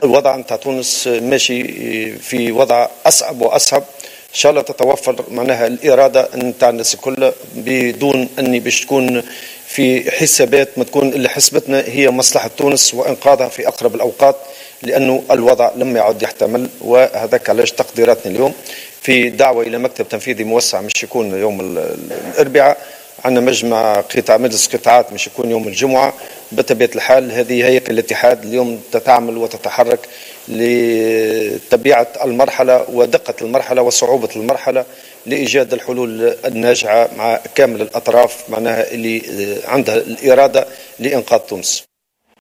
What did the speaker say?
الوضع نتاع تونس ماشي في وضع أصعب وأصعب. إن شاء الله تتوفر معناها الإرادة نتاع الناس الكل، بدون أني باش تكون في حسابات ما تكون اللي حسبتنا هي مصلحة تونس وإنقاذها في أقرب الأوقات، لأنه الوضع لم يعد يحتمل. وهذاك علاش تقديراتنا اليوم في دعوة إلى مكتب تنفيذي موسع مش يكون يوم الأربعاء، عندنا مجمع قطاع مجلس قطاعات مش يكون يوم الجمعة. بطبيعة الحال هذه هيكل الاتحاد اليوم تتعمل وتتحرك لطبيعة المرحلة ودقة المرحلة وصعوبة المرحلة لإيجاد الحلول الناجعة مع كامل الأطراف معناها اللي عندها الإرادة لإنقاذ تونس.